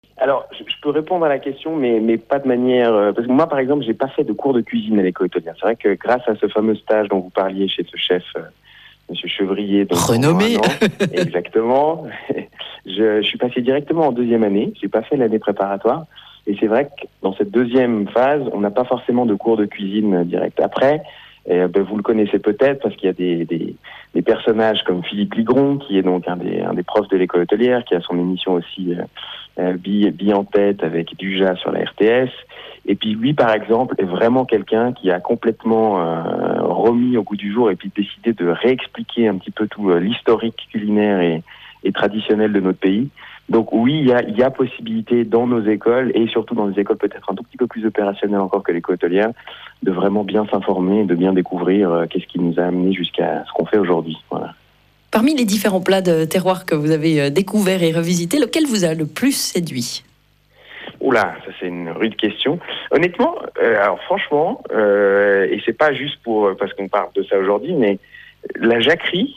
Alors, je peux répondre à la question, mais pas de manière... parce que moi, par exemple, j'ai pas fait de cours de cuisine à l'école hôtelière. C'est vrai que grâce à ce fameux stage dont vous parliez chez ce chef, Monsieur Chevrier, donc Renommé. pendant 1 an, exactement, je suis passé directement en deuxième année. J'ai pas fait l'année préparatoire. Et c'est vrai que dans cette deuxième phase, on n'a pas forcément de cours de cuisine direct. Après, vous le connaissez peut-être parce qu'il y a des personnages comme Philippe Ligron, qui est donc un des profs de l'école hôtelière, qui a son émission aussi Bille en tête avec Dujas sur la RTS. Et puis lui, par exemple, est vraiment quelqu'un qui a complètement remis au goût du jour et puis décidé de réexpliquer un petit peu tout l'historique culinaire et traditionnel de notre pays. Donc oui, il y a possibilité dans nos écoles, et surtout dans des écoles peut-être un tout petit peu plus opérationnelles encore que l'école hôtelière, de vraiment bien s'informer, de bien découvrir qu'est-ce qui nous a amené jusqu'à ce qu'on fait aujourd'hui. Voilà. Parmi les différents plats de terroir que vous avez découverts et revisités, lequel vous a le plus séduit ? Oula, ça c'est une rude question. Honnêtement, alors franchement, et c'est pas juste parce qu'on parle de ça aujourd'hui, mais la jacquerie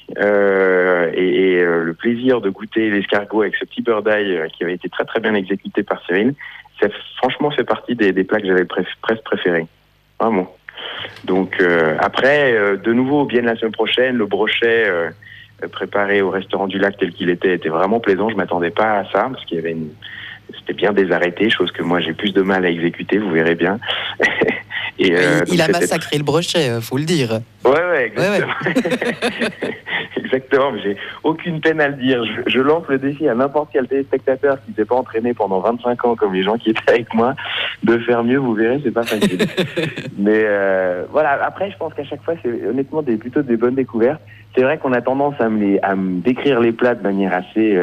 et le plaisir de goûter l'escargot avec ce petit beurre d'ail qui avait été très très bien exécuté par Cyril, ça franchement fait partie des plats que j'avais presque préférés. Vraiment. Donc après, de nouveau, bien la semaine prochaine, le brochet préparé au restaurant du Lac tel qu'il était vraiment plaisant. Je m'attendais pas à ça parce qu'il y avait c'était bien désarrêté, chose que moi j'ai plus de mal à exécuter, vous verrez bien. Et il a massacré le brochet, faut le dire. Ouais, exactement. Ouais. Exactement, mais j'ai aucune peine à le dire. Je lance le défi à n'importe quel téléspectateur qui ne s'est pas entraîné pendant 25 ans comme les gens qui étaient avec moi, de faire mieux, vous verrez, c'est pas facile. Mais voilà, après je pense qu'à chaque fois c'est honnêtement plutôt des bonnes découvertes. C'est vrai qu'on a tendance à me décrire les plats de manière assez...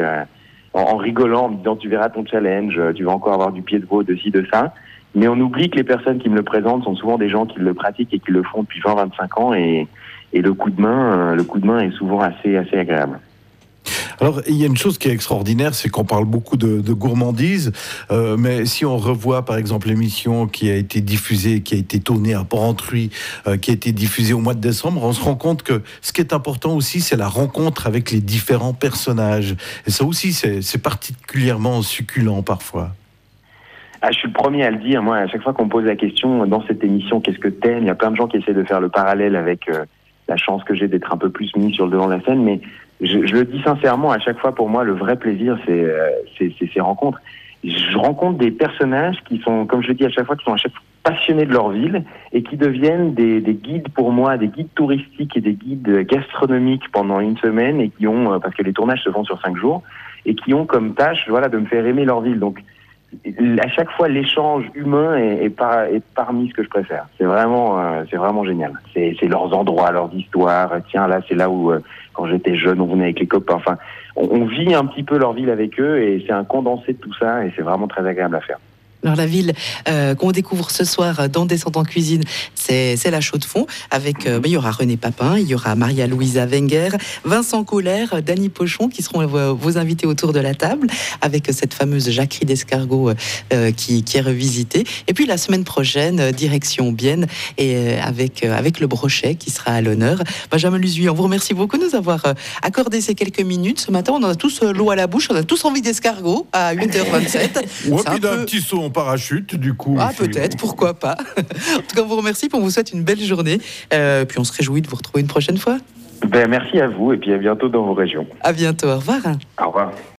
en rigolant, en me disant tu verras ton challenge, tu vas encore avoir du pied de veau, de ci, de ça. Mais on oublie que les personnes qui me le présentent sont souvent des gens qui le pratiquent et qui le font depuis 20-25 ans et le coup de main est souvent assez agréable. Alors, il y a une chose qui est extraordinaire, c'est qu'on parle beaucoup de gourmandise, mais si on revoit, par exemple, l'émission qui a été diffusée, qui a été tournée à Porrentruy, qui a été diffusée au mois de décembre, on se rend compte que ce qui est important aussi, c'est la rencontre avec les différents personnages. Et ça aussi, c'est particulièrement succulent parfois. Ah, je suis le premier à le dire. Moi, à chaque fois qu'on me pose la question dans cette émission, qu'est-ce que t'aimes ? Il y a plein de gens qui essaient de faire le parallèle avec la chance que j'ai d'être un peu plus mis sur le devant de la scène, mais je le dis sincèrement, à chaque fois, pour moi, le vrai plaisir, c'est ces rencontres. Je rencontre des personnages qui sont, comme je le dis à chaque fois, passionnés de leur ville et qui deviennent des guides pour moi, des guides touristiques et des guides gastronomiques pendant une semaine et qui ont, parce que les tournages se font sur 5 jours, et qui ont comme tâche, voilà, de me faire aimer leur ville. Donc, à chaque fois, l'échange humain est parmi ce que je préfère. C'est vraiment génial. C'est leurs endroits, leurs histoires. Tiens, là, c'est là où, quand j'étais jeune, on venait avec les copains. Enfin, on vit un petit peu leur ville avec eux et c'est un condensé de tout ça et c'est vraiment très agréable à faire. Alors la ville qu'on découvre ce soir dans Descente Cuisine, c'est la Chaux-de-Fonds. Avec, il y aura René Papin, il y aura Maria-Louisa Wenger, Vincent Colère, Dany Pochon qui seront vos invités autour de la table avec cette fameuse jacquerie d'escargot qui est revisitée. Et puis la semaine prochaine, direction Bienne et avec le brochet qui sera à l'honneur. Benjamin Luzuy, on vous remercie beaucoup de nous avoir accordé ces quelques minutes. Ce matin, on en a tous l'eau à la bouche, on a tous envie d'escargot à 8h27. Ouais, puis d'un petit saut en parachute, du coup. Ah, peut-être, pourquoi pas. En tout cas, on vous remercie, puis on vous souhaite une belle journée. Puis on se réjouit de vous retrouver une prochaine fois. Merci à vous et puis à bientôt dans vos régions. À bientôt, au revoir. Au revoir.